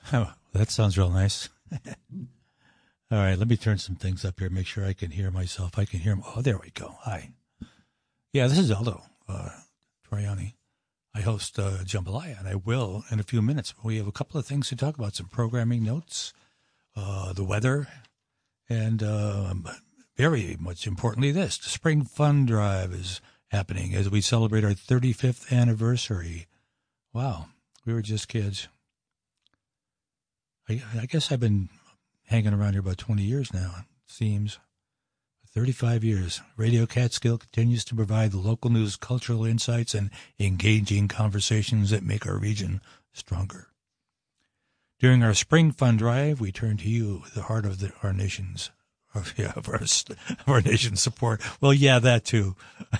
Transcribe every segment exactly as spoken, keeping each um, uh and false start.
Oh, that sounds real nice. All right, let me turn some things up here, make sure I can hear myself. I can hear him. Oh, there we go. Hi. Yeah, this is Aldo uh, Troiani. I host uh, Jambalaya, and I will in a few minutes. We have a couple of things to talk about, some programming notes, uh, the weather, and uh, very much importantly this. The Spring Fund Drive is happening as we celebrate our thirty-fifth anniversary. Wow, we were just kids. I, I guess I've been hanging around here about twenty years now, it seems. thirty-five years. Radio Catskill continues to provide the local news, cultural insights, and engaging conversations that make our region stronger. During our Spring Fund Drive, we turn to you, the heart of the, our nation's, of, yeah, of our, of our nation's support. Well, yeah, that too.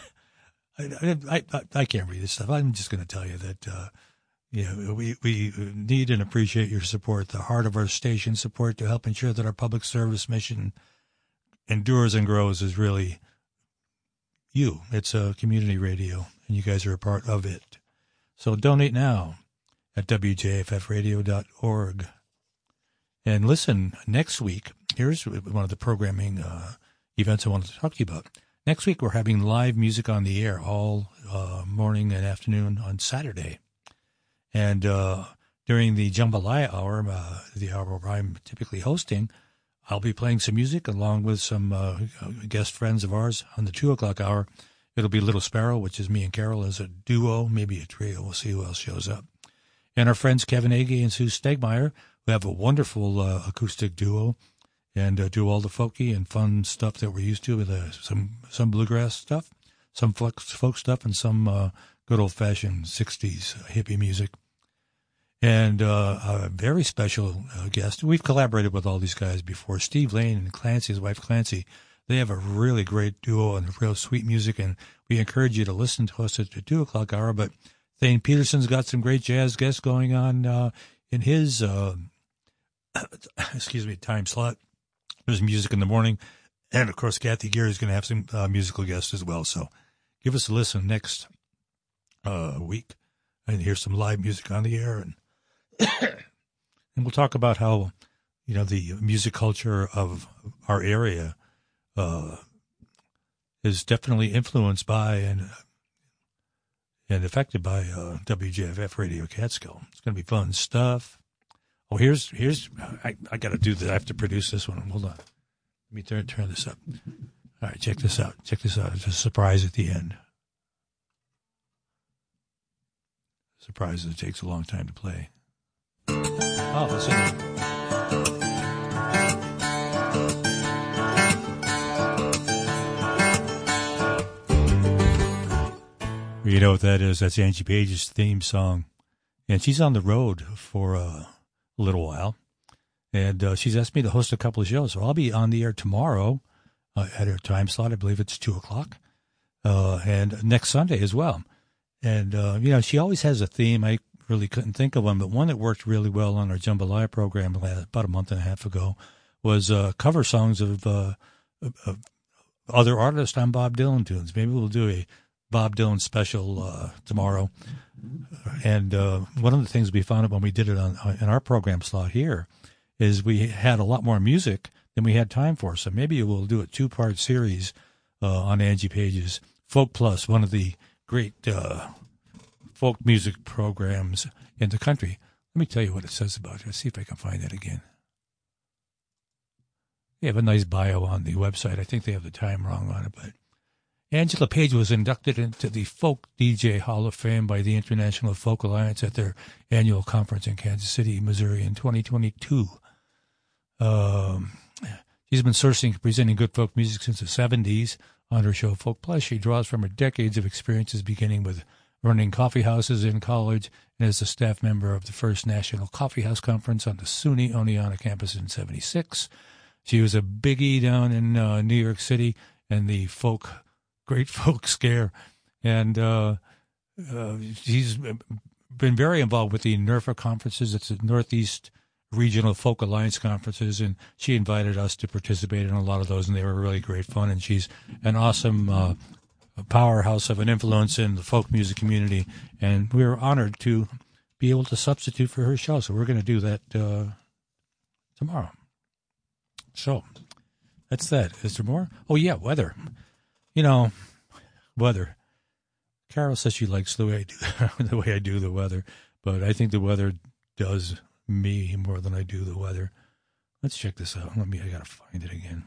I, I, I, I can't read this stuff. I'm just going to tell you that, uh, yeah, we, we need and appreciate your support, the heart of our station support to help ensure that our public service mission endures and grows is really you. It's a community radio, and you guys are a part of it. So donate now at w j f f radio dot org. And listen, next week, here's one of the programming uh, events I wanted to talk to you about. Next week, we're having live music on the air all uh, morning and afternoon on Saturday. And uh, during the Jambalaya hour, uh, the hour where I'm typically hosting, I'll be playing some music along with some uh, guest friends of ours on the two o'clock hour. It'll be Little Sparrow, which is me and Carol as a duo, maybe a trio. We'll see who else shows up. And our friends Kevin Agee and Sue Stegmeyer, who have a wonderful uh, acoustic duo and uh, do all the folky and fun stuff that we're used to with uh, some, some bluegrass stuff, some folk, folk stuff, and some uh, good old-fashioned sixties hippie music. And uh, a very special uh, guest. We've collaborated with all these guys before. Steve Lane and Clancy, his wife Clancy, they have a really great duo and real sweet music, and we encourage you to listen to us at the two o'clock hour. But Thane Peterson's got some great jazz guests going on uh, in his, uh, excuse me, time slot. There's music in the morning. And, of course, Kathy Geary is going to have some uh, musical guests as well. So give us a listen next uh, week and hear some live music on the air. And and we'll talk about how, you know, the music culture of our area uh, is definitely influenced by and and affected by uh, W J F F Radio Catskill. It's going to be fun stuff. Oh, here's here's I, I got to do this. I have to produce this one. Hold on. Let me turn turn this up. All right, check this out. Check this out. It's a surprise at the end. Surprise that it takes a long time to play. Oh, listen. You know what that is? That's Angie Page's theme song. And she's on the road for uh, a little while. And uh, she's asked me to host a couple of shows. So I'll be on the air tomorrow uh, at her time slot. I believe it's two o'clock. Uh, and next Sunday as well. And, uh, you know, she always has a theme. I really couldn't think of one, but one that worked really well on our Jambalaya program about a month and a half ago was uh, cover songs of, uh, of other artists on Bob Dylan tunes. Maybe we'll do a Bob Dylan special uh, tomorrow. And uh, one of the things we found out when we did it on in our program slot here is we had a lot more music than we had time for. So maybe we'll do a two-part series uh, on Angie Page's Folk Plus, one of the great uh, folk music programs in the country. Let me tell you what it says about it. Let's see if I can find that again. They have a nice bio on the website. I think they have the time wrong on it, but Angela Page was inducted into the Folk D J Hall of Fame by the International Folk Alliance at their annual conference in Kansas City, Missouri in twenty twenty-two. Um, she's been sourcing and presenting good folk music since the seventies. On her show Folk Plus, she draws from her decades of experiences, beginning with running coffee houses in college and as a staff member of the first National Coffee House Conference on the SUNY Oneonta campus in seventy-six. She was a biggie down in uh, New York City and the folk, great folk scare. And uh, uh, she's been very involved with the NERFA conferences. It's the Northeast Regional Folk Alliance conferences, and she invited us to participate in a lot of those, and they were really great fun. And she's an awesome uh, powerhouse of an influence in the folk music community, and we were honored to be able to substitute for her show. So we're going to do that uh, tomorrow. So that's that. Is there more? Oh, yeah, weather. You know, weather. Carol says she likes the way I do the way I do the weather, but I think the weather does me more than I do the weather. Let's check this out. Let me. I gotta find it again.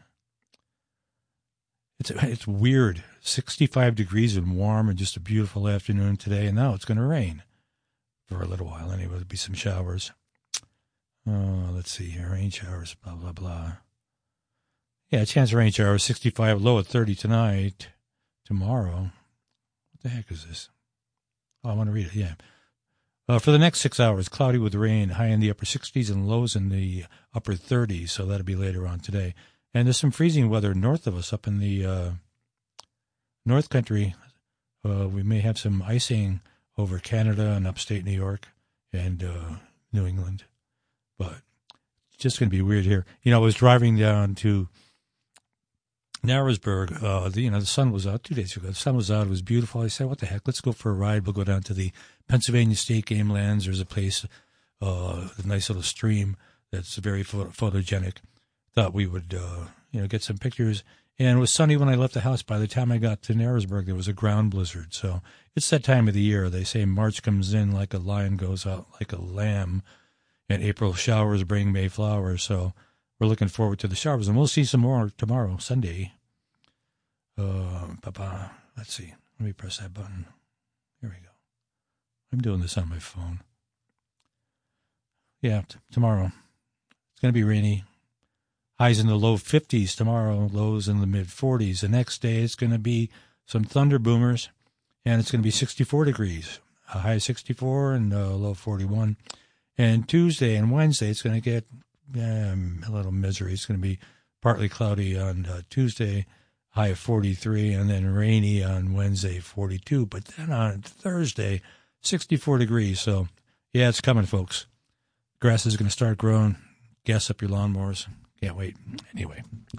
It's it's weird. sixty-five degrees and warm, and just a beautiful afternoon today. And now it's going to rain for a little while. Anyway, there'll be some showers. Oh, let's see here. Rain showers. Blah blah blah. Yeah, chance of rain showers. sixty-five, low at thirty tonight. Tomorrow. The heck is this? Oh, I want to read it, yeah. Uh, for the next six hours, cloudy with rain, high in the upper sixties and lows in the upper thirties, so that'll be later on today. And there's some freezing weather north of us, up in the uh, North Country. Uh, we may have some icing over Canada and upstate New York and uh, New England. But it's just going to be weird here. You know, I was driving down to Narrowsburg, uh, the, you know, the sun was out two days ago. The sun was out. It was beautiful. I said, what the heck? Let's go for a ride. We'll go down to the Pennsylvania State Game Lands. There's a place, uh, a nice little stream that's very photo- photogenic. Thought we would, uh, you know, get some pictures. And it was sunny when I left the house. By the time I got to Narrowsburg, there was a ground blizzard. So it's that time of the year. They say March comes in like a lion, goes out like a lamb. And April showers bring May flowers. So we're looking forward to the showers, and we'll see some more tomorrow, Sunday. Uh, Papa, let's see. Let me press that button. Here we go. I'm doing this on my phone. Yeah, t- tomorrow. It's going to be rainy. Highs in the low fifties tomorrow, lows in the mid forties. The next day, it's going to be some thunder boomers, and it's going to be sixty-four degrees. A high sixty-four and a low forty-one. And Tuesday and Wednesday, it's going to get Um, a little misery. It's going to be partly cloudy on uh, Tuesday, high of forty-three, and then rainy on Wednesday, forty-two. But then on Thursday, sixty-four degrees. So, yeah, it's coming, folks. Grass is going to start growing. Gas up your lawnmowers. Can't wait. Anyway,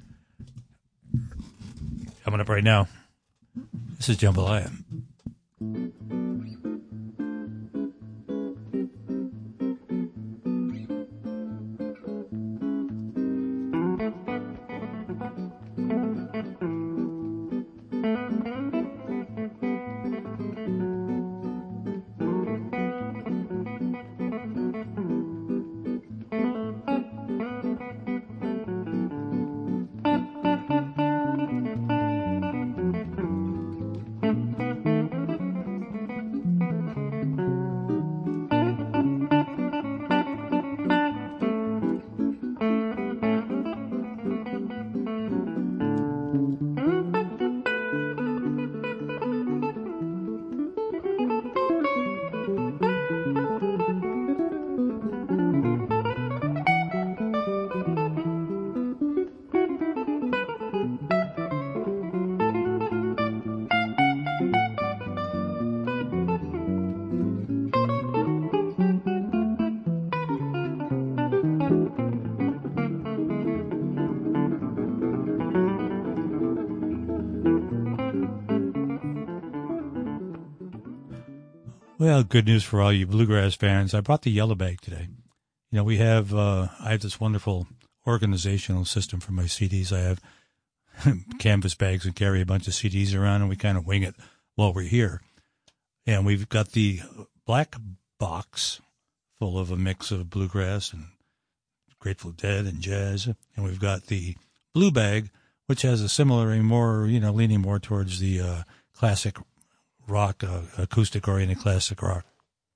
coming up right now, this is Jambalaya. Well, good news for all you bluegrass fans. I brought the yellow bag today. You know, we have, uh, I have this wonderful organizational system for my C Ds. I have canvas bags and carry a bunch of C Ds around, and we kind of wing it while we're here. And we've got the black box full of a mix of bluegrass and Grateful Dead and jazz. And we've got the blue bag, which has a similar, more, you know, leaning more towards the uh, classic rock, uh, acoustic-oriented classic rock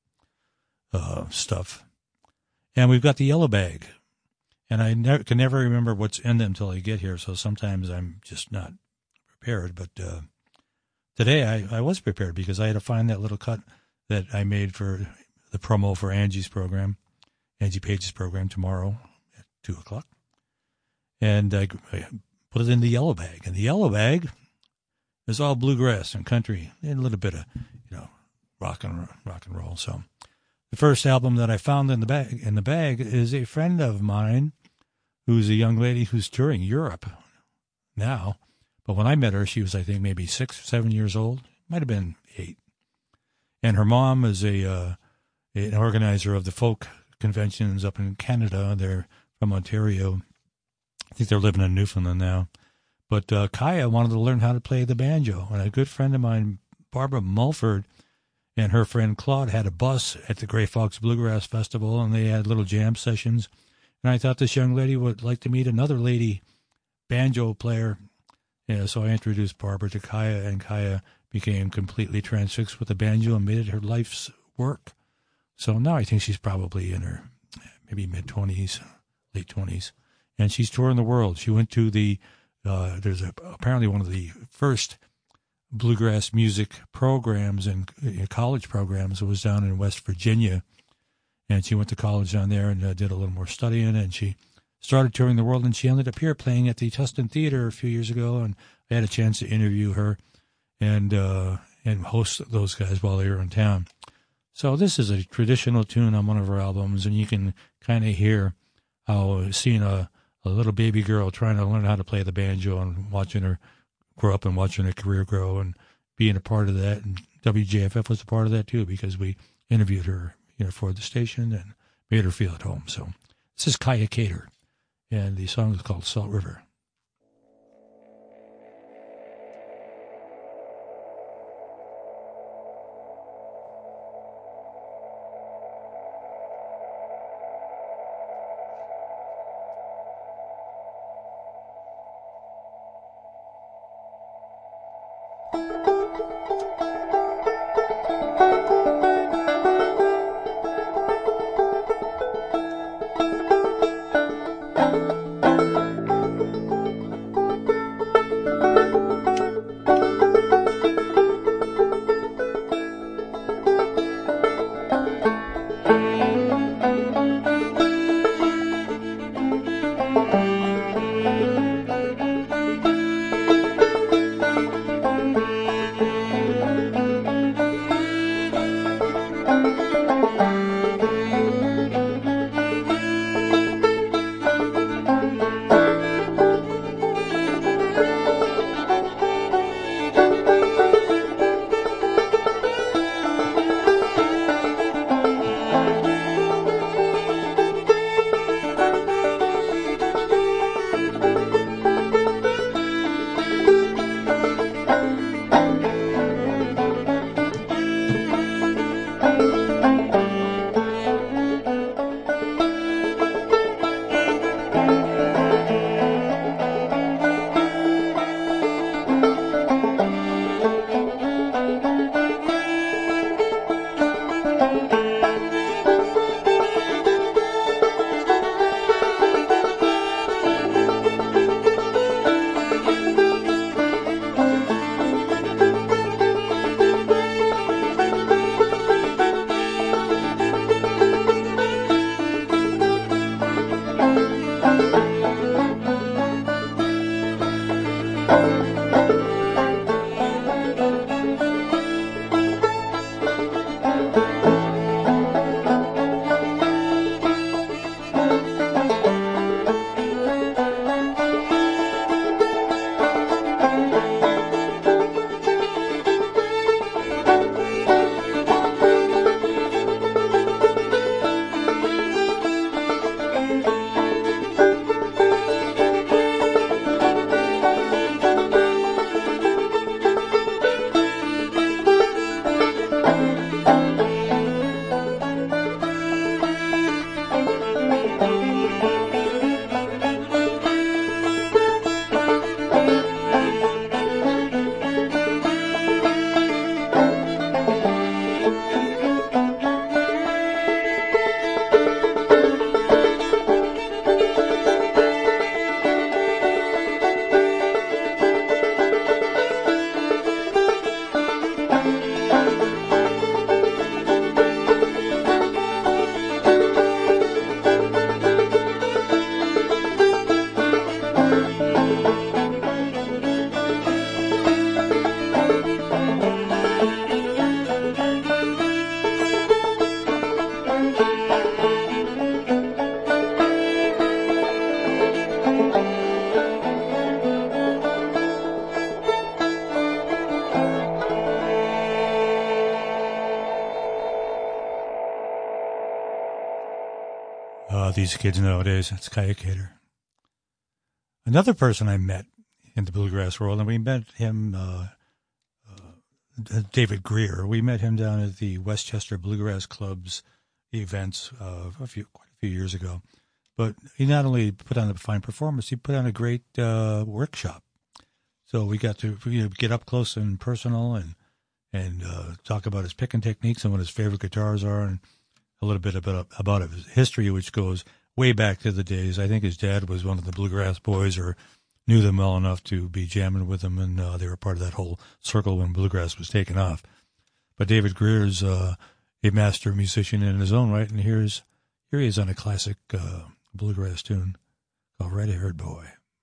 uh, stuff. And we've got the yellow bag. And I ne- can never remember what's in them until I get here, so sometimes I'm just not prepared. But uh, today I, I was prepared because I had to find that little cut that I made for the promo for Angie's program, Angie Page's program, tomorrow at two o'clock. And I, I put it in the yellow bag. And the yellow bag is all bluegrass and country and a little bit of, you know, rock and rock and roll. So the first album that I found in the bag in the bag is a friend of mine who's a young lady who's touring Europe now. But when I met her, she was, I think, maybe six, seven years old. Might have been eight. And her mom is a uh, an organizer of the folk conventions up in Canada. They're from Ontario. I think they're living in Newfoundland now. But uh, Kaya wanted to learn how to play the banjo. And a good friend of mine, Barbara Mulford, and her friend Claude had a bus at the Grey Fox Bluegrass Festival, and they had little jam sessions. And I thought this young lady would like to meet another lady banjo player. Yeah, so I introduced Barbara to Kaya, and Kaya became completely transfixed with the banjo and made it her life's work. So now I think she's probably in her maybe mid-twenties, late twenties. And she's touring the world. She went to the, uh, there's a, apparently one of the first bluegrass music programs and uh, college programs. It was down in West Virginia. And she went to college down there and uh, did a little more studying. And she started touring the world. And she ended up here playing at the Tustin Theater a few years ago. And I had a chance to interview her and uh, and host those guys while they were in town. So this is a traditional tune on one of her albums. And you can kind of hear how seeing a a little baby girl trying to learn how to play the banjo and watching her grow up and watching her career grow and being a part of that. And W J F F was a part of that too, because we interviewed her, you know, for the station and made her feel at home. So this is Kaya Cater, and the song is called Salt River. about these kids nowadays. It's Kayakator. Another person I met in the bluegrass world, and we met him, uh, uh, David Greer. We met him down at the Westchester Bluegrass Club's events uh, a few quite a few years ago. But he not only put on a fine performance, he put on a great uh, workshop. So we got to you know, get up close and personal and and uh, talk about his picking techniques and what his favorite guitars are, and a little bit about about his history, which goes way back to the days. I think his dad was one of the bluegrass boys, or knew them well enough to be jamming with them, and uh, they were part of that whole circle when bluegrass was taking off. But David Greer's uh, a master musician in his own right, and here's here he is on a classic uh, bluegrass tune called Red-Haired Boy.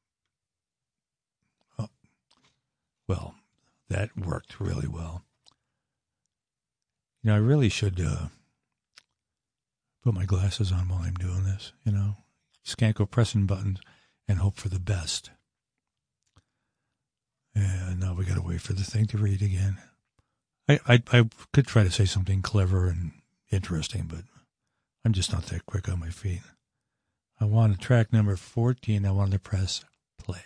Oh, well, that worked really well. You know, I really should uh, put my glasses on while I'm doing this, you know. Just can't go pressing buttons and hope for the best. And now we got to wait for the thing to read again. I, I I could try to say something clever and interesting, but I'm just not that quick on my feet. I wanted track number fourteen. I wanted to press play.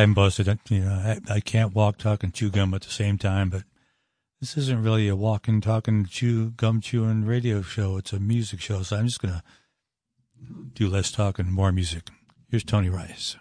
I'm busted. You know, I, I can't walk, talk, and chew gum at the same time, but this isn't really a walking, talking, chew, gum chewing radio show. It's a music show, so I'm just going to do less talking, more music. Here's Tony Rice.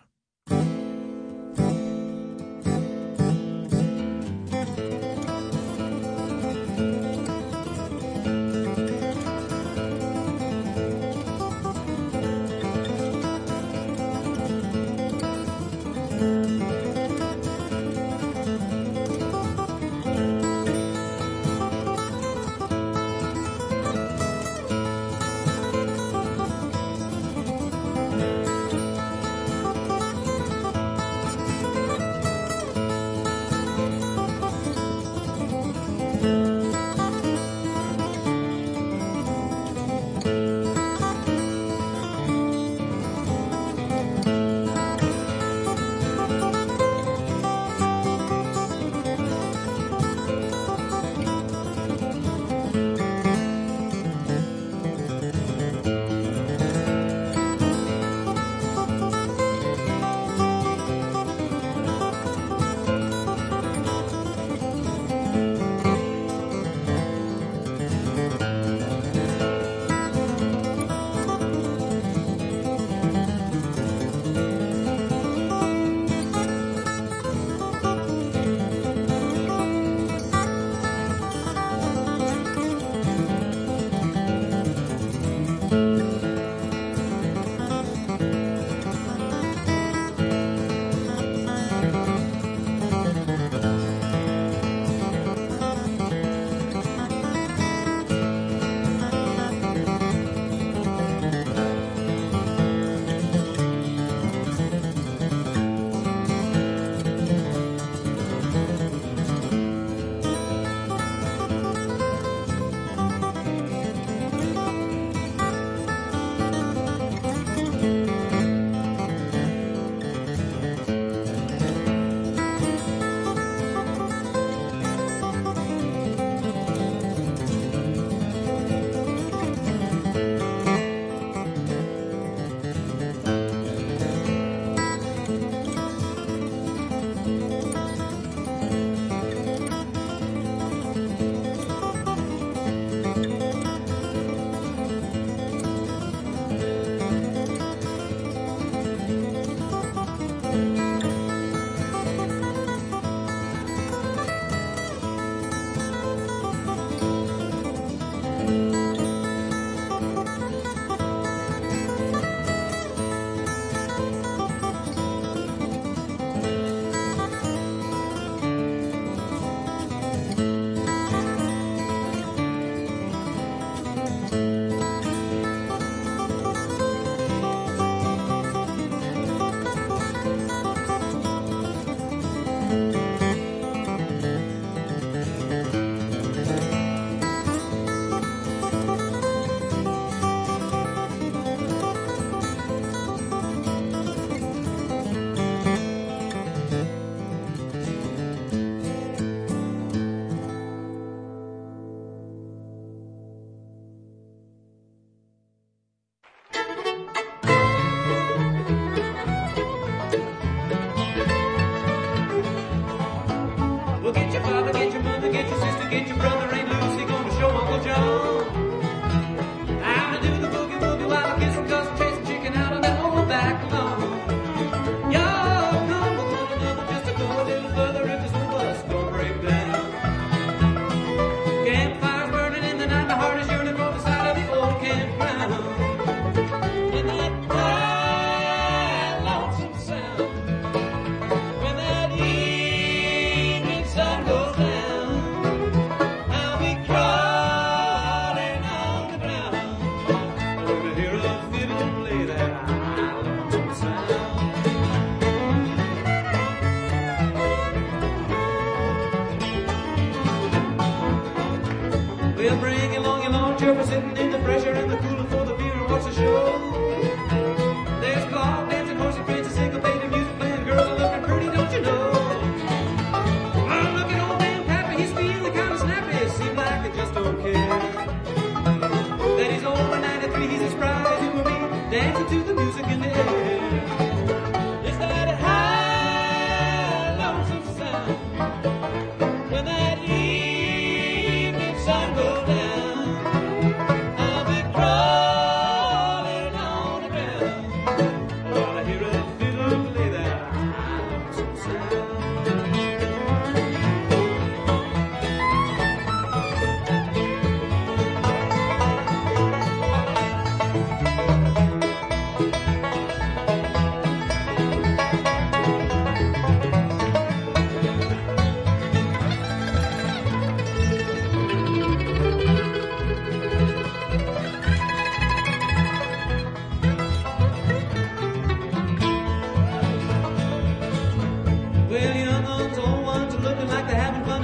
Dancing to the music in the air. It's that high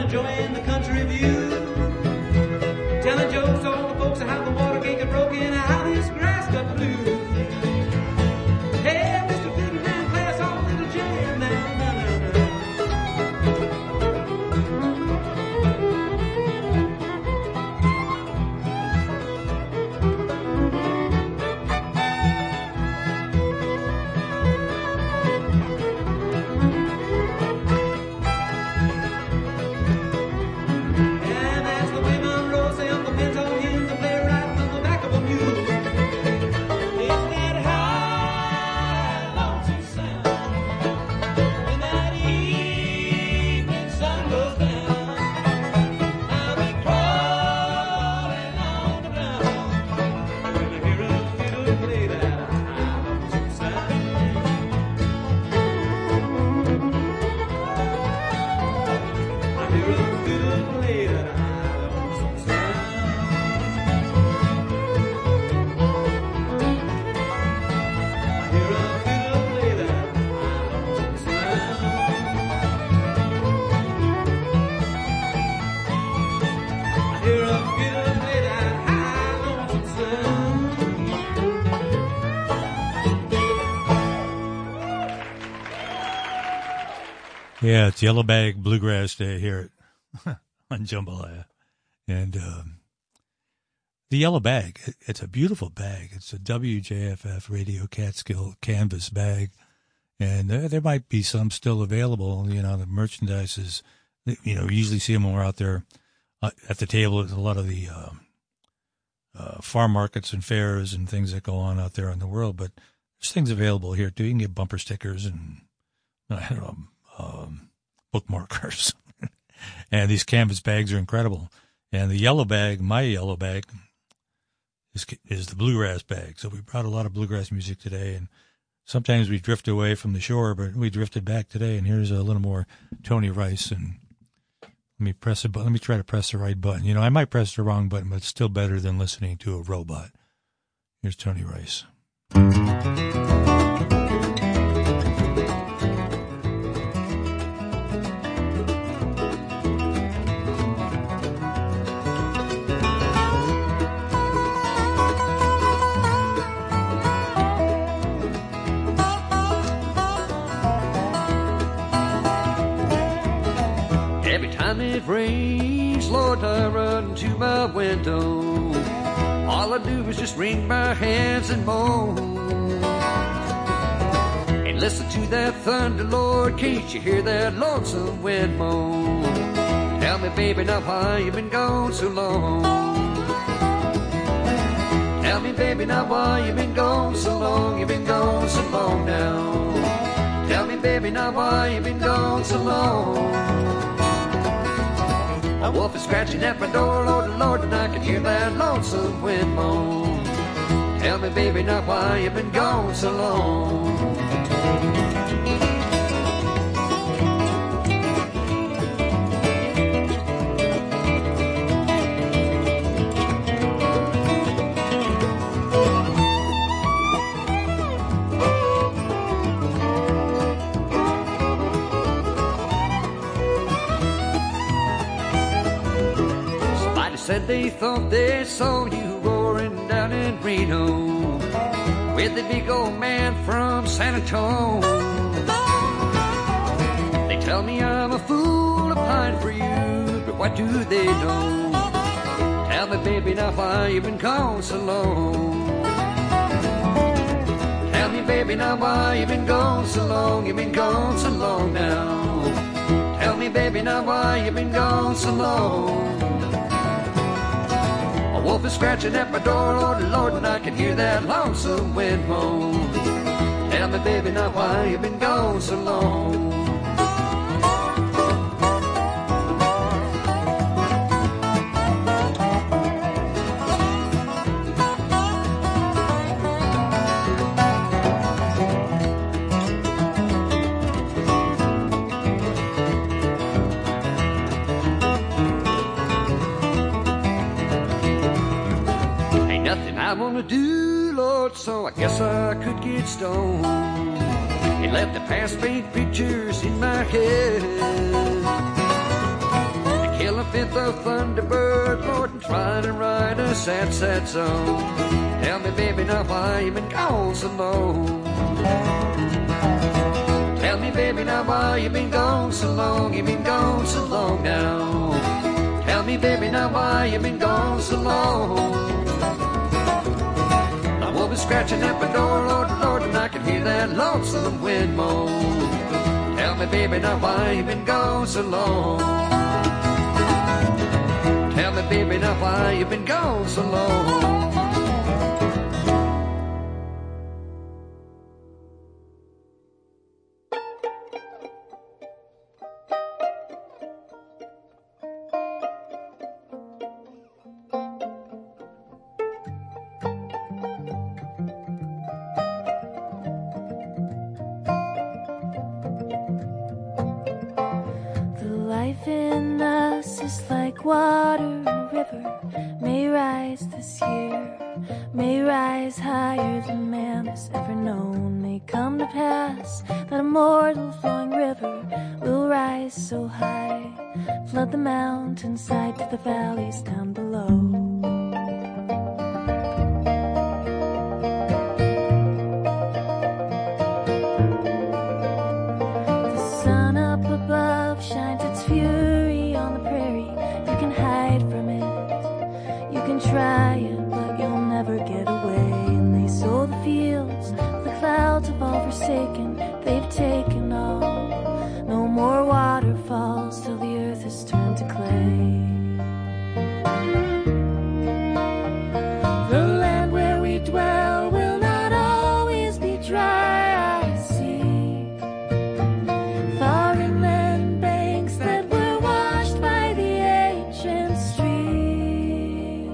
enjoying the country view. Telling jokes to all the folks how the water can't get broken and how this grass got blue. Hey, Mister Fiddle Man, play us all a little jam now, now, now, now. And as the way Monroe say Uncle Ben's on him to play right on the back of a mule. It's that high, lonesome sound when that evening sun goes down. I'll be crawling on the ground when I hear a fiddle play that high, lonesome sound. I hear a fiddle play that high, lonesome sound. I hear a fiddle play that high, lonesome sound. I hear a fiddle play that high, lonesome sound. Yeah, it's Yellow Bag Bluegrass Day here at, on Jambalaya. And um, the Yellow Bag, it- it's a beautiful bag. It's a W J F F Radio Catskill canvas bag. And there, there might be some still available. You know, the merchandise is, you know, you usually see them when we're out there uh, at the table at a lot of the um, uh, farm markets and fairs and things that go on out there in the world. But there's things available here, too. You can get bumper stickers and, I don't know, um, bookmarkers. And these canvas bags are incredible. And the yellow bag, my yellow bag, is is the bluegrass bag. So we brought a lot of bluegrass music today. And sometimes we drift away from the shore, but we drifted back today. And here's a little more Tony Rice. And let me press a button. Let me try to press the right button. You know, I might press the wrong button, but it's still better than listening to a robot. Here's Tony Rice. Every time it rains, Lord, I run to my window. All I do is just wring my hands and moan. And listen to that thunder, Lord, can't you hear that lonesome wind moan? Tell me, baby, now why you been gone so long? Tell me, baby, now why you been gone so long? You been gone so long now. Tell me, baby, now why you been gone so long? A wolf is scratching at my door, Lord, Lord, and I can hear that lonesome wind moan. Tell me, baby, now why you been gone so long? Said they thought they saw you roaring down in Reno with the big old man from San Antonio. They tell me I'm a fool to pine for you, but what do they know? Tell me, baby, now why you been gone so long? Tell me, baby, now why you been gone so long? You been gone so long now. Tell me, baby, now why you been gone so long? A wolf is scratching at my door, Lord, Lord, and I can hear that lonesome wind moan. Tell me, baby, now why you been gone so long? I wanna do, Lord, so I guess I could get stoned and let the past paint pictures in my head. sent the Thunderbird Lord and trying to write a sad, sad song. Tell me, baby, now why you been gone so long? Tell me, baby, now why you been gone so long? You been gone so long now. Tell me, baby, now why you been gone so long? I will be scratching at my door, Lord, Lord, and I can hear that lonesome wind moan. Tell me, baby, now why you been gone so long? Tell me, baby, now why you been gone so long? Life in us is like water in a river, may rise this year, may rise higher than man has ever known. May come to pass that a mortal flowing river will rise so high, flood the mountainside to the valleys down below. Fury on the prairie, you can hide from it, you can try it, but you'll never get away. And they sow the fields, the clouds have all forsaken, they've taken all, no more waterfalls till the earth has turned to clay. The land where we dwell will not always be dry, I see. Far inland banks that were washed by the ancient stream.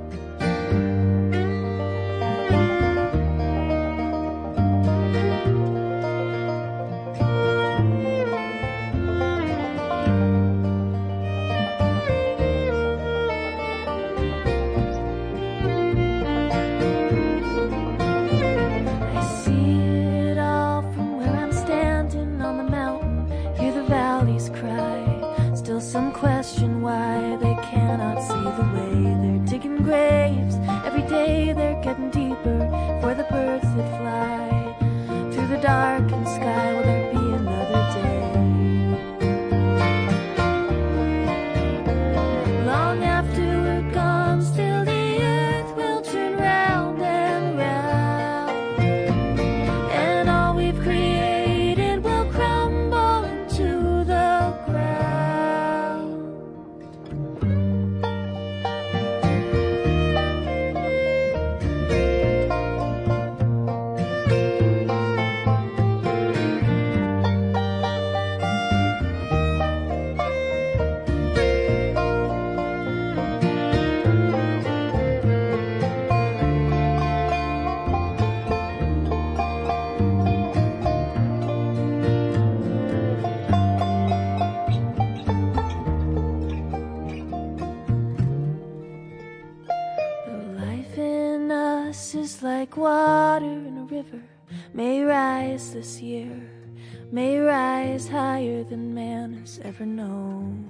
I see it all from where I'm standing on the mountain, hear the valleys cry. Still some question why they cannot see the way. They're digging graves, every day they're getting deeper for the birds that fly through the darkened sky. Will there be another day? Long after we're gone, still the earth will turn round and round, and all we've created will crumble into the ground. The life in us is like water in a river, may rise this year, may rise higher than man has ever known.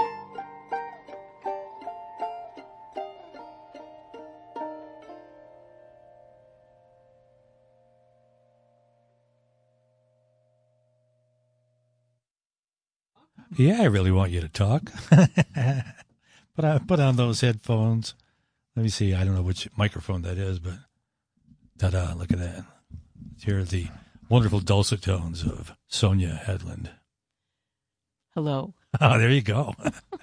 Yeah, I really want you to talk. But I put on those headphones. Let me see. I don't know which microphone that is, but ta-da, look at that. Here are the wonderful dulcet tones of Sonia Hedlund. Hello. Oh, there you go.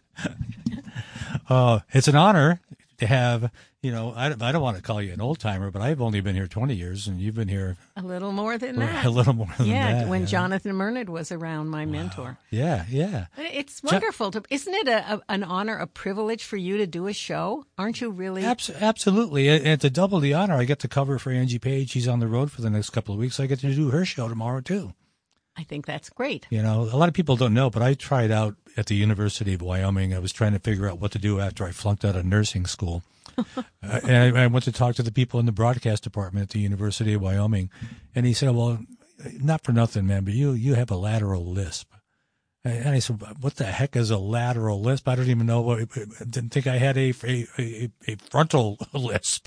uh, it's an honor to have, you know, I, I don't want to call you an old timer, but I've only been here twenty years, and you've been here A little more than that. a little more than yeah, that. when yeah. Jonathan Murned was around, my mentor. Yeah, yeah. It's wonderful. to Isn't it a, a, an honor, a privilege for you to do a show? Aren't you really? Abs- absolutely. And, and to double the honor, I get to cover for Angie Page. She's on the road for the next couple of weeks. I get to do her show tomorrow, too. I think that's great. You know, a lot of people don't know, but I tried out at the University of Wyoming. I was trying to figure out what to do after I flunked out of nursing school. uh, and I, I went to talk to the people in the broadcast department at the University of Wyoming. And he said, well, not for nothing, man, but you, you have a lateral lisp. And I said, what the heck is a lateral lisp? I don't even know what, I didn't think I had a, a, a, a frontal lisp.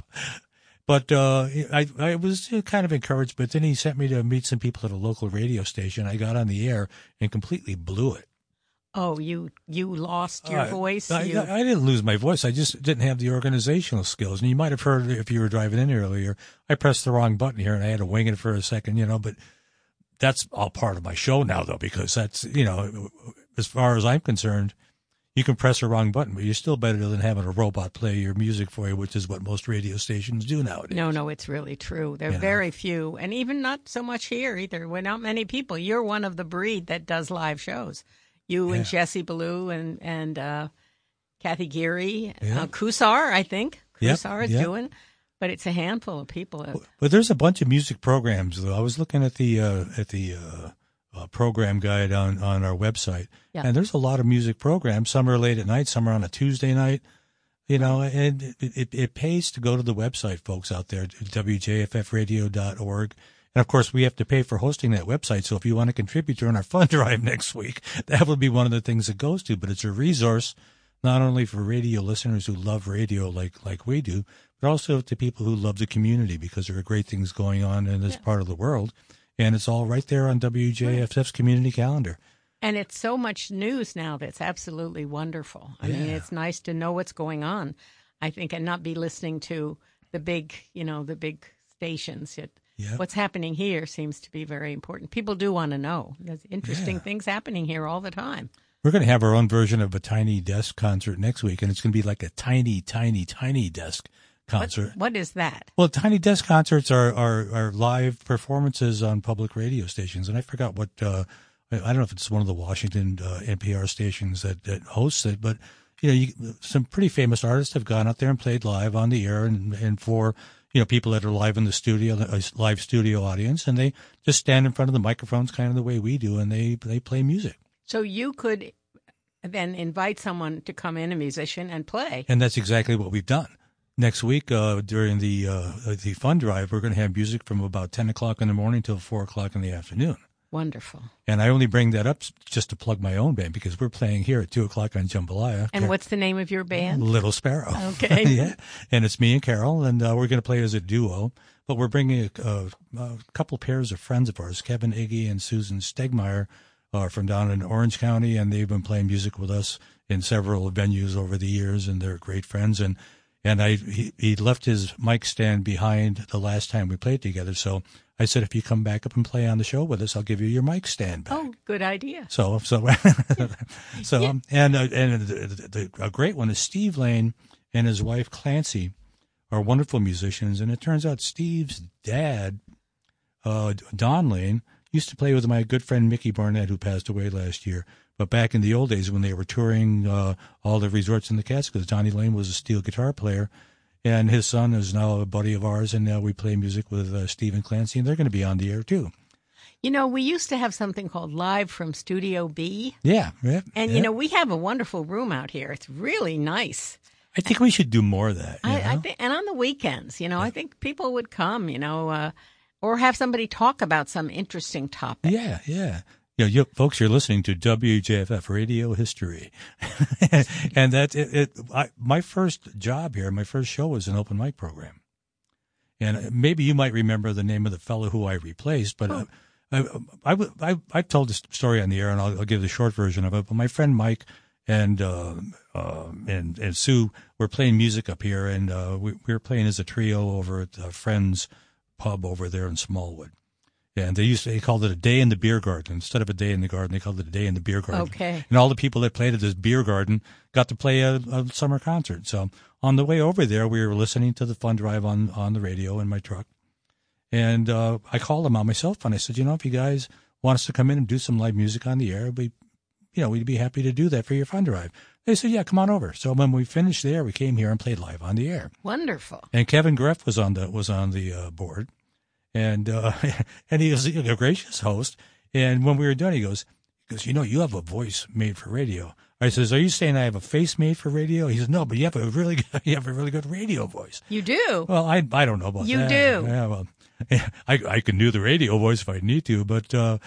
But uh, I, I was kind of encouraged, but then he sent me to meet some people at a local radio station. I got on the air and completely blew it. Oh, you you lost your Uh, voice? I, You- I didn't lose my voice. I just didn't have the organizational skills. And you might have heard if you were driving in earlier, I pressed the wrong button here and I had to wing it for a second, you know, but that's all part of my show now, though, because that's, you know, as far as I'm concerned, you can press the wrong button, but you're still better than having a robot play your music for you, which is what most radio stations do nowadays. No, no, it's really true. There are You know. very few, and even not so much here either. We're not many people. You're one of the breed that does live shows. You and Yeah. Jesse Ballou and and uh, Kathy Geary, Yeah. uh, Kusar, I think. Yep, Kusar is yep. doing, but it's a handful of people. that- But there's a bunch of music programs, though. I was looking at the uh, at the uh, uh, program guide on, on our website, Yeah. and there's a lot of music programs. Some are late at night, some are on a Tuesday night. You know, and it, it, it pays to go to the website, folks out there, w j f f radio dot org. And of course, we have to pay for hosting that website. So if you want to contribute during our fund drive next week, that would be one of the things it goes to. But it's a resource not only for radio listeners who love radio like like we do, but also to people who love the community, because there are great things going on in this part of the world. And it's all right there on W J F F's community calendar. And it's so much news now that's absolutely wonderful. I mean, Yeah. it's nice to know what's going on, I think, and not be listening to the big, you know, the big stations. It, Yep. What's happening here seems to be very important. People do want to know. There's interesting Yeah. things happening here all the time. We're going to have our own version of a Tiny Desk concert next week, and it's going to be like a tiny, tiny, tiny desk concert. What, what is that? Well, Tiny Desk concerts are, are, are live performances on public radio stations, and I forgot what, uh, I I don't know if it's one of the Washington uh, N P R stations that, that hosts it, but, you know, you, some pretty famous artists have gone out there and played live on the air, and, and for, you know, people that are live in the studio, a live studio audience, and they just stand in front of the microphones kind of the way we do, and they, they play music. So you could then invite someone to come in, a musician, and play. And that's exactly what we've done. Next week, uh, during the uh, the fund drive, we're going to have music from about ten o'clock in the morning till four o'clock in the afternoon. Wonderful. And I only bring that up just to plug my own band, because we're playing here at two o'clock on Jambalaya. And what's the name of your band? Little Sparrow. Okay. Yeah. And it's me and Carol, and uh, we're going to play as a duo. But we're bringing a, a, a couple pairs of friends of ours, Kevin Iggy and Susan Stegmeyer, are from down in Orange County, and they've been playing music with us in several venues over the years, and they're great friends. And and I he, he left his mic stand behind the last time we played together, so I said, if you come back up and play on the show with us, I'll give you your mic stand back. Oh, good idea. So, so, so, um, and uh, and the, the, a great one is Steve Lane and his wife Clancy are wonderful musicians, and it turns out Steve's dad, uh, Don Lane, used to play with my good friend Mickey Barnett, who passed away last year. But back in the old days when they were touring uh, all the resorts in the Catskills, Donnie Lane was a steel guitar player, and his son is now a buddy of ours, and now we play music with uh, Steve and Clancy, and they're going to be on the air too. You know, we used to have something called Live from Studio B. Yeah, yeah. And, yeah. you know, we have a wonderful room out here. It's really nice. I think we should do more of that. you I, I know? think, and on the weekends, you know, I think people would come, you know, uh, or have somebody talk about some interesting topic. Yeah, yeah. You know, you folks, you're listening to W J F F Radio History, and that it. it I, my first job here, my first show was an open mic program, and maybe you might remember the name of the fellow who I replaced, but Oh. I, I, I, I, I've told this story on the air, and I'll, I'll give the short version of it. But my friend Mike and uh, uh, and and Sue were playing music up here, and uh, we, we were playing as a trio over at a friend's pub over there in Smallwood. And they used to, they called it a day in the beer garden. Instead of a day in the garden, they called it a day in the beer garden. Okay. And all the people that played at this beer garden got to play a, a summer concert. So on the way over there, we were listening to the fund drive on, on the radio in my truck. And uh, I called them on my cell phone. I said, you know, if you guys want us to come in and do some live music on the air, we, you know, we'd be happy to do that for your fund drive. They said, yeah, come on over. So when we finished there, we came here and played live on the air. Wonderful. And Kevin Greff was on the was on the uh, board. And uh, and he was a gracious host. And when we were done, he goes, he goes, you know, you have a voice made for radio. I says, are you saying I have a face made for radio? He says, no, but you have a really good, you have a really good radio voice. You do. Well, I I don't know about You that. do. Yeah, well, I I can do the radio voice if I need to, but uh,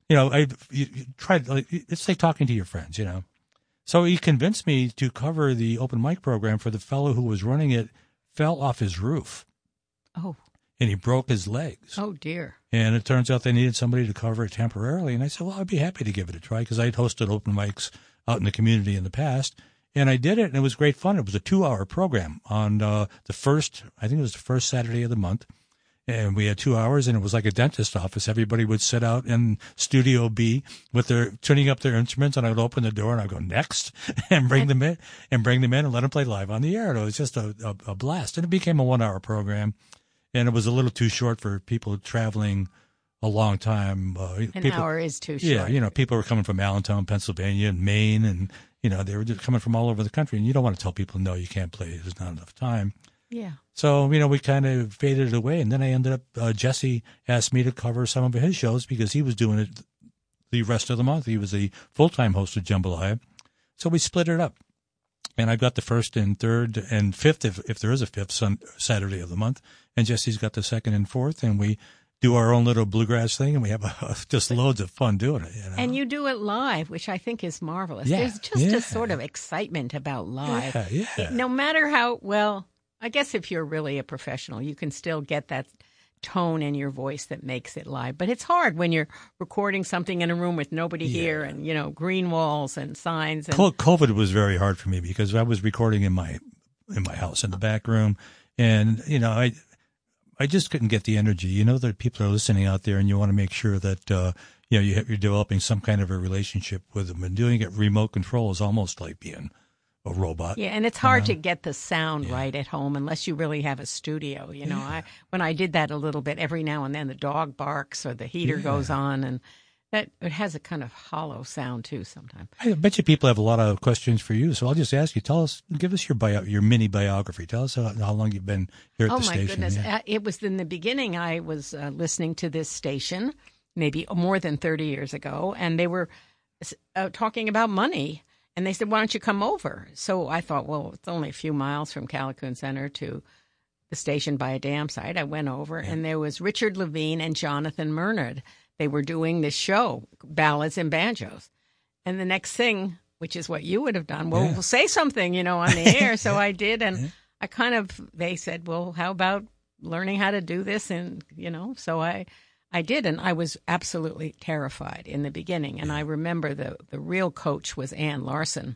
you know, I you, you tried, like, it's like talking to your friends, you know. So he convinced me to cover the open mic program for the fellow who was running it, fell off his roof. Oh. And he broke his legs. Oh, dear. And it turns out they needed somebody to cover it temporarily. And I said, well, I'd be happy to give it a try because I'd hosted open mics out in the community in the past. And I did it, and it was great fun. It was a two-hour program on uh, the first, I think it was the first Saturday of the month. And we had two hours, and it was like a dentist office. Everybody would sit out in Studio B with their tuning up their instruments, and I would open the door and I'd go next and bring them in and bring them in and let them play live on the air. And it was just a, a, a blast. And it became a one-hour program, and it was a little too short for people traveling a long time. Uh, An people, hour is too short. Yeah, you know, people were coming from Allentown, Pennsylvania, and Maine, and you know they were just coming from all over the country. And you don't want to tell people, no, you can't play. There's not enough time. Yeah. So, you know, we kind of faded away. And then I ended up, uh, Jesse asked me to cover some of his shows because he was doing it the rest of the month. He was the full-time host of Jambalaya. So we split it up. And I've got the first and third and fifth, if, if there is a fifth sun, Saturday of the month. And Jesse's got the second and fourth. And we do our own little bluegrass thing. And we have a, just loads of fun doing it. You know? And you do it live, which I think is marvelous. Yeah, There's just yeah. a sort of excitement about live. Yeah, yeah. No matter how, well, I guess if you're really a professional, you can still get that tone in your voice that makes it live. But it's hard when you're recording something in a room with nobody Yeah. here and, you know, green walls and signs. And Co- COVID was very hard for me because I was recording in my in my house in the back room, and you know I I just couldn't get the energy. You know that people are listening out there, and you want to make sure that uh, you know you have, you're developing some kind of a relationship with them. And doing it remote control is almost like being a robot. Yeah, and it's hard Uh, to get the sound yeah. right at home unless you really have a studio. You know, Yeah. I when I did that a little bit, every now and then the dog barks or the heater Yeah. goes on, and that it has a kind of hollow sound too sometimes. I bet you people have a lot of questions for you, so I'll just ask you. Tell us, give us your bio, your mini biography. Tell us how, how long you've been here at Oh the my station. goodness! Yeah. Uh, It was in the beginning. I was uh, listening to this station, maybe more than thirty years ago, and they were uh, talking about money. And they said, "Why don't you come over?" So I thought, well, it's only a few miles from Callicoon Center to the station by a dam site. I went over, Yeah. and there was Richard Levine and Jonathan Mernard. They were doing this show, Ballads and Banjos. And the next thing, which is what you would have done, well, Yeah. we'll say something, you know, on the air. So I did, and Yeah. I kind of, they said, well, how about learning how to do this? And, you know, so I... I did, and I was absolutely terrified in the beginning. And I remember the, the real coach was Ann Larson.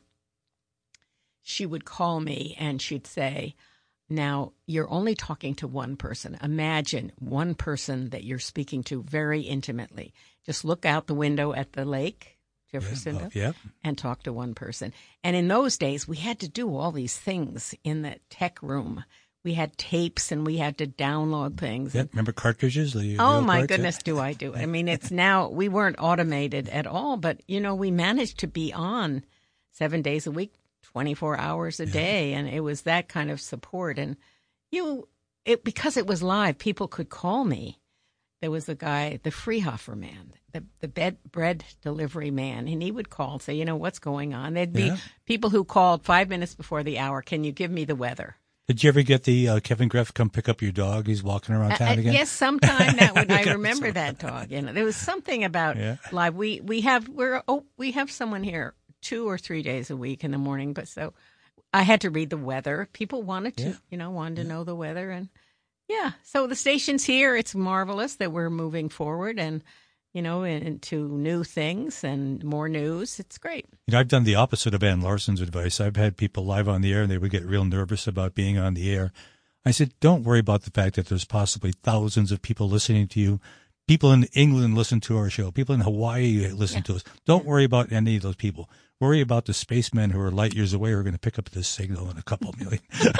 She would call me, and she'd say, now, you're only talking to one person. Imagine one person that you're speaking to very intimately. Just look out the window at the lake, Jeffersonville, Yeah. and talk to one person. And in those days, we had to do all these things in the tech room. We had tapes, and we had to download things. Yeah. Remember cartridges? The, Oh, the my cards? goodness, do I do it. I mean, it's now, we weren't automated at all, but, you know, we managed to be on seven days a week, twenty-four hours a day, and it was that kind of support. And you, it because it was live, people could call me. There was a guy, the Freehofer man, the, the bed, bread delivery man, and he would call and say, you know, what's going on? There'd be Yeah. people who called five minutes before the hour, can you give me the weather? Did you ever get the uh, Kevin Greff come pick up your dog? He's walking around town Uh, again. yes, sometime that would. I Okay, remember so- that dog. You know, there was something about Yeah. live. We we have we're oh we have someone here two or three days a week in the morning. But so I had to read the weather. People wanted to, Yeah. you know, wanted to know the weather, and yeah. So the station's here. It's marvelous that we're moving forward and you know into new things and more news. It's great. You know, I've done the opposite of Ann Larson's advice. I've had people live on the air, and they would get real nervous about being on the air. I said, don't worry about the fact that there's possibly thousands of people listening to you. People in England listen to our show. People in Hawaii listen Yeah. to us. Don't worry about any of those people. Worry about the spacemen who are light years away who are going to pick up this signal in a couple million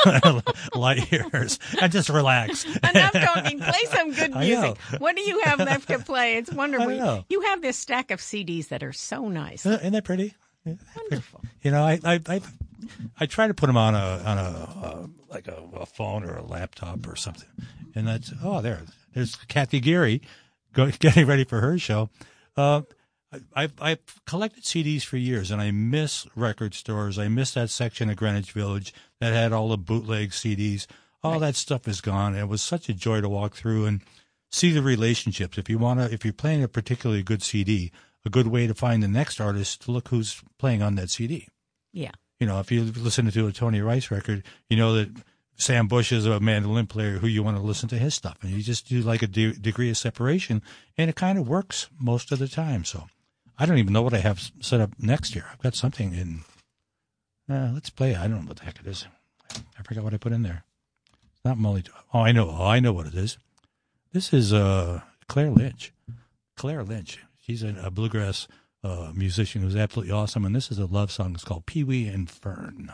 light years. And just relax. Enough talking. Play some good I music. know. What do you have left to play? It's wonderful. I know. You have this stack of C Ds that are so nice. Uh, Isn't that pretty? Yeah. Wonderful. You know, I, I, I, I try to put them on a, on a, uh, like a, a phone or a laptop or something. And that's, oh, there, there's Kathy Geary go, getting ready for her show. Uh, I, I've, I've collected C Ds for years, and I miss record stores. I miss that section of Greenwich Village that had all the bootleg C Ds. All Right. that stuff is gone. It was such a joy to walk through and see the relationships. If you want to, if you're playing a particularly good C D, a good way to find the next artist to look who's playing on that C D. Yeah. You know, if you listen to a Tony Rice record, you know that Sam Bush is a mandolin player who you want to listen to his stuff. And you just do like a de- degree of separation, and it kind of works most of the time. So I don't even know what I have set up next year. I've got something in. Uh, let's play it. I don't know what the heck it is. I forgot what I put in there. It's not Molly. Oh, I know. Oh, I know what it is. This is uh, Claire Lynch. Claire Lynch. She's a, a bluegrass uh, musician who's absolutely awesome. And this is a love song. It's called Pee Wee and Fern.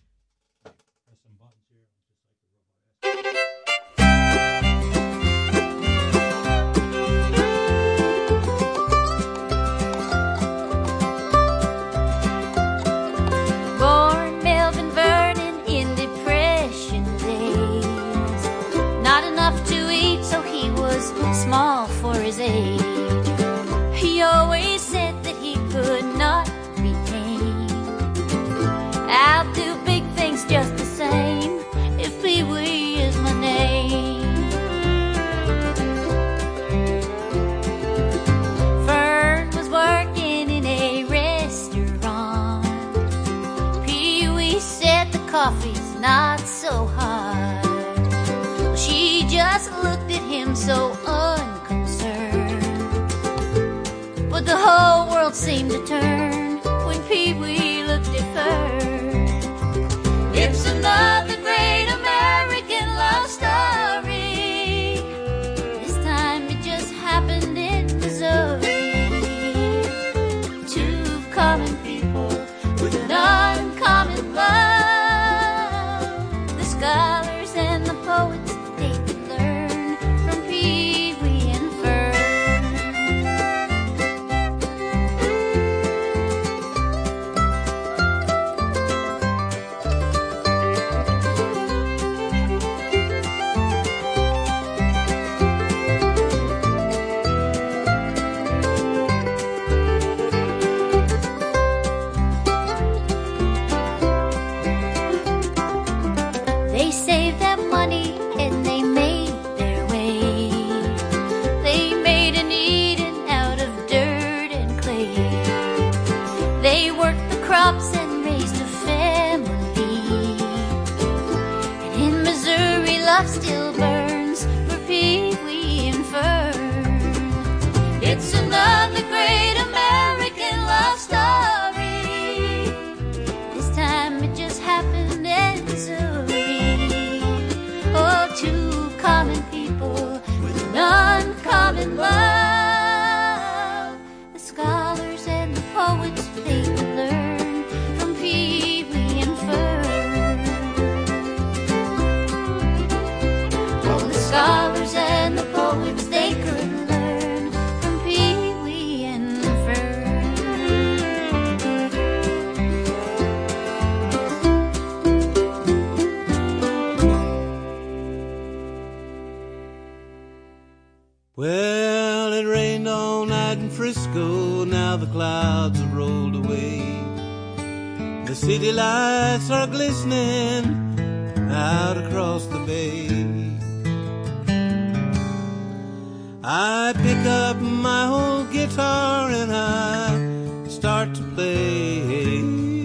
Born Melvin Vernon in Depression days. Not enough to eat, so he was small for his age. He always said that he could not be tamed. I'll do big things just the same if Pee Wee is my name. Fern was working in a restaurant. Pee Wee said the coffee's not so hot. She just looked at him so unconcerned. But the whole world seemed to turn when Pee Wee looked at Fern. It's another great American love story. This time it just happened in Missouri. Two common people with an uncommon love. The scholars and the poets, they could learn from Pee Wee and Fern. They saved that money and they made their way. They made an Eden out of dirt and clay. They worked the crops and raised a family. And in Missouri, love still burns for Pee Wee and Fern. It's another great American love story. This time it just happened in Missouri. Oh, two common people with an uncommon love. The scholars and the poets, they could learn from Pee Wee and Fern. Oh, the scholars and the poets, they could learn from Pee Wee and Fern. Well, it rained all night in Frisco, now the clouds have rolled away. The city lights are glistening out across the bay. I pick up my old guitar and I start to play.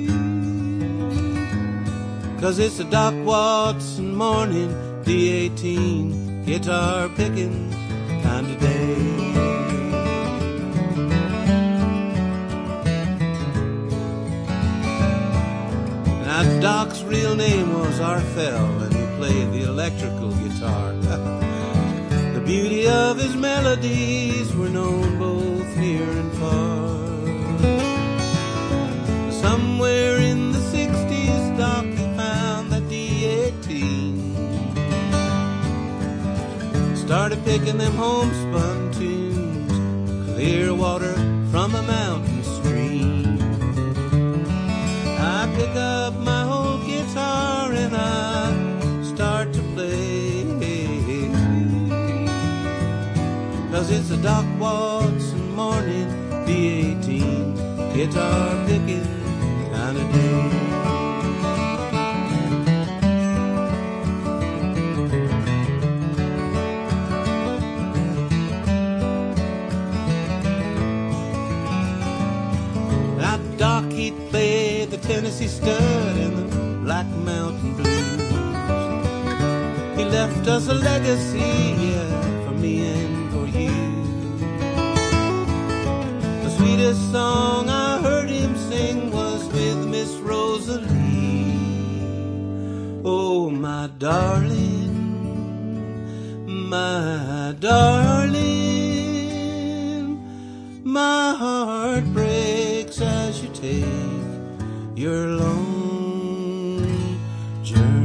'Cause it's a Doc Watson morning, D eighteen, guitar picking time today. Now Doc's real name was Arthel, and he played the electrical guitar. The beauty of his melodies were known both near and far. Somewhere in the sixties, Doc he found that D eighteen. Started picking them homespun tunes, clear water from a mountain stream. I pick up my old guitar and I start to play. 'Cause it's a Doc Watson morning, D eighteen, guitar picking kind of day. Tennessee stud and the Black Mountain Blues. He left us a legacy, yeah, for me and for you. The sweetest song I heard him sing was with Miss Rosalie. Oh, my darling, my darling, my heart breaks as you take your long journey.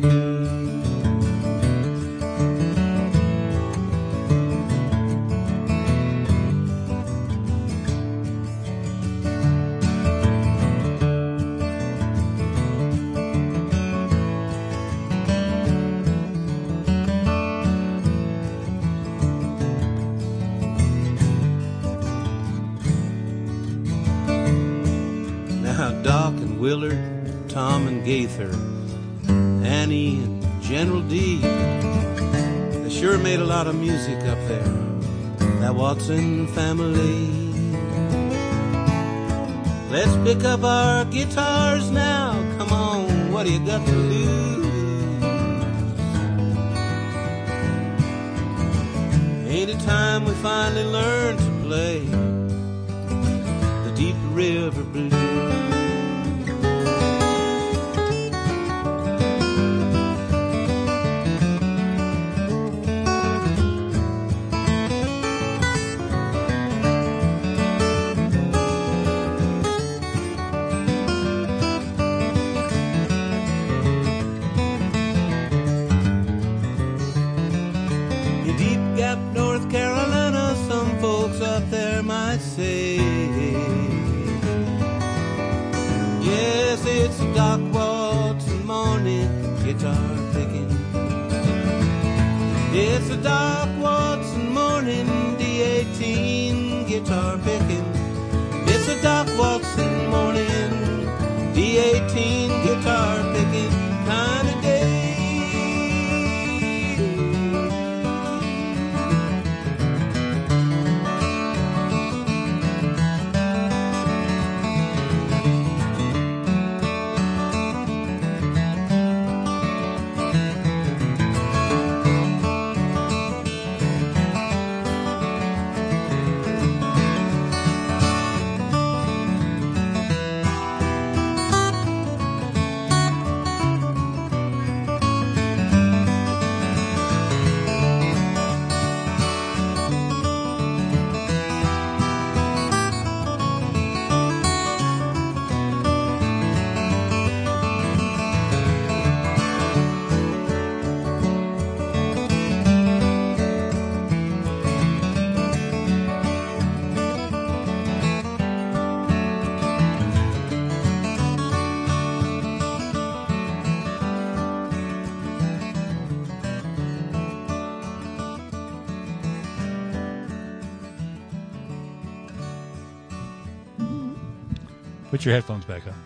Doc and Willard, Tom and Gaither, Annie and General D. They sure made a lot of music up there, that Watson family. Let's pick up our guitars now. Come on, what do you got to lose? Ain't it time we finally learn to play the Deep River Blues? Yes, it's a dark Watson morning, guitar picking. It's a dark Watson morning, D eighteen, guitar picking. It's a dark Watson morning, D eighteen, guitar picking kind of day. Put your headphones back on.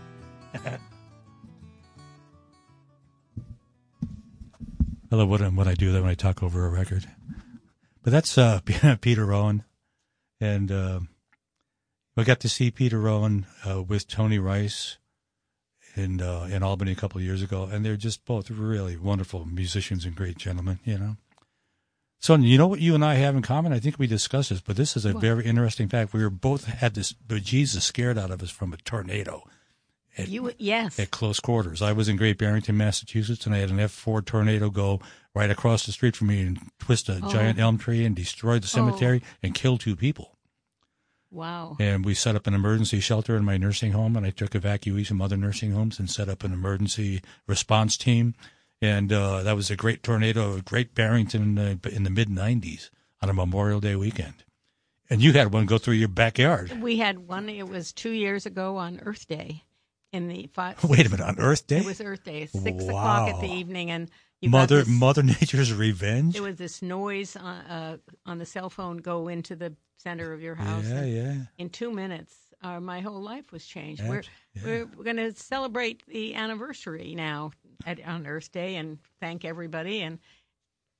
I love what, what I do that when I talk over a record. But that's uh, Peter Rowan. And uh, I got to see Peter Rowan uh, with Tony Rice in, uh, in Albany a couple of years ago. And they're just both really wonderful musicians and great gentlemen, you know. So you know what you and I have in common? I think we discussed this, but this is a what? very interesting fact. We were both had this bejesus scared out of us from a tornado. At, you yes. At close quarters. I was in Great Barrington, Massachusetts, and I had an F four tornado go right across the street from me and twist a oh. giant elm tree and destroy the cemetery oh. and kill two people. Wow. And we set up an emergency shelter in my nursing home, and I took evacuees from other nursing homes and set up an emergency response team. And uh, that was a great tornado, Great Barrington uh, in the mid nineties on a Memorial Day weekend. And you had one go through your backyard. We had one. It was two years ago on Earth Day. In the five, Wait a minute, on Earth Day? It was Earth Day, six wow. o'clock at the evening. And you Mother got this, Mother Nature's revenge? It was this noise on, uh, on the cell phone go into the center of your house. Yeah, yeah. In two minutes, uh, my whole life was changed. Abs- we're yeah. we're, we're going to celebrate the anniversary now at, on Earth Day and thank everybody. And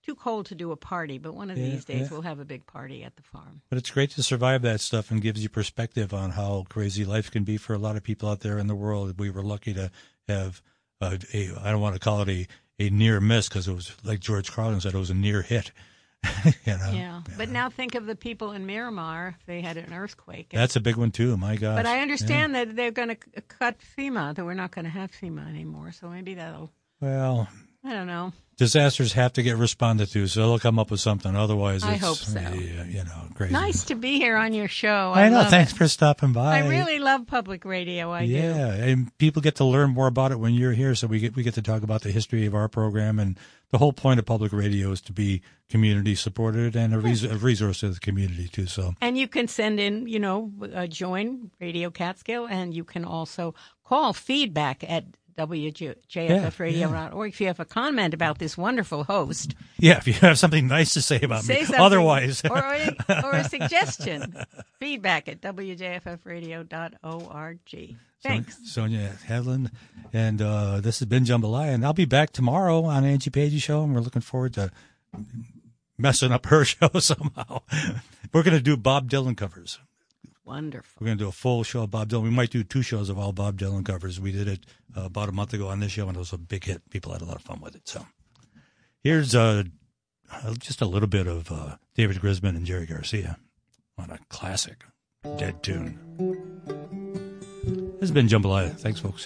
too cold to do a party, but one of Yeah, these days yeah. we'll have a big party at the farm. But it's great to survive that stuff and gives you perspective on how crazy life can be for a lot of people out there in the world. We were lucky to have a, a I don't want to call it a, a near miss because it was, like George Carlin said, it was a near hit. you know? Yeah, but now think of the people in Miramar. They had an earthquake. That's a big one, too. My gosh. But I understand that they're going to cut FEMA, that we're not going to have FEMA anymore. So maybe that'll, Well, I don't know. disasters have to get responded to, so they'll come up with something. Otherwise, I it's, hope so. uh, you know, crazy. Nice to be here on your show. I, I know. love Thanks it. for stopping by. I really love public radio. I yeah, do. and people get to learn more about it when you're here. So we get we get to talk about the history of our program, and the whole point of public radio is to be community supported and a, res- a resource to the community too. So And you can send in, you know, uh, join Radio Catskill, and you can also call feedback at W J F F radio dot org if you have a comment about this wonderful host. yeah, if you have something nice to say about Say me, something, otherwise, or, a, or a suggestion. Feedback at W J F F radio dot org. Thanks. Sonia Hedlund, and uh, this has been Jambalaya, and I'll be back tomorrow on Angie Page's show, and we're looking forward to messing up her show somehow. We're going to do Bob Dylan covers. Wonderful. We're going to do a full show of Bob Dylan. We might do two shows of all Bob Dylan covers. We did it uh, about a month ago on this show, and it was a big hit. People had a lot of fun with it. So here's uh, just a little bit of uh, David Grisman and Jerry Garcia on a classic Dead tune. This has been Jambalaya. Thanks, folks.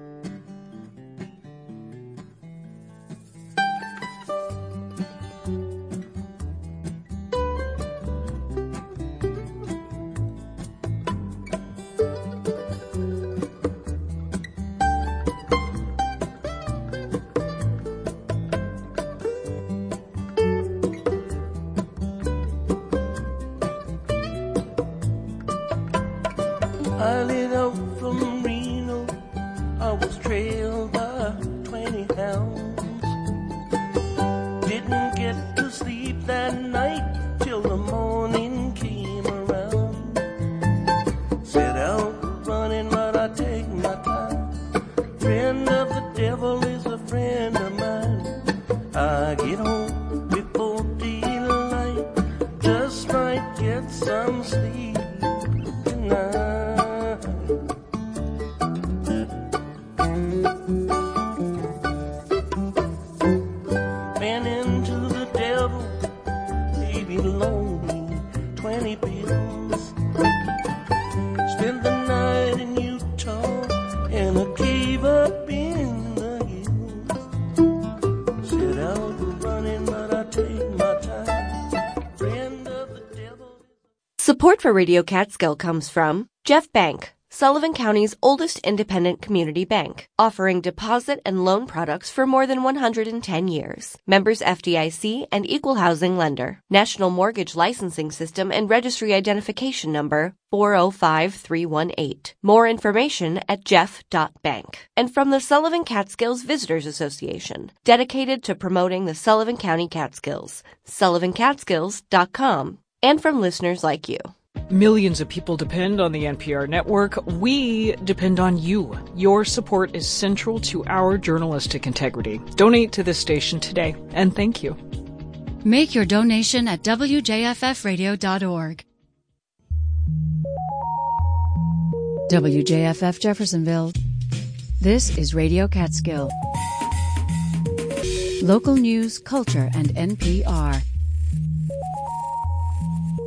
I lit out from Reno. I was trailed by twenty hounds. Didn't get to sleep that night till the morning came around. Set out running, but I take my time. Friend of the devil is a friend of mine. I get home before daylight, just might get some sleep tonight. Ran into the devil, he belonged me twenty bills. Spent the night in Utah in a cave up in the hills. Set out running, but I take my time. Friend of the devil. Support for Radio Catskill comes from Jeff Bank, Sullivan County's oldest independent community bank, offering deposit and loan products for more than one hundred ten years. Members F D I C and equal housing lender. National Mortgage Licensing System and Registry Identification Number four oh five three one eight. More information at jeff dot bank. And from the Sullivan Catskills Visitors Association, dedicated to promoting the Sullivan County Catskills, sullivan catskills dot com. And from listeners like you. Millions of people depend on the N P R network. We depend on you. Your support is central to our journalistic integrity. Donate to this station today, and thank you. Make your donation at W J F F radio dot org. W J F F Jeffersonville. This is Radio Catskill. Local news, culture, and N P R.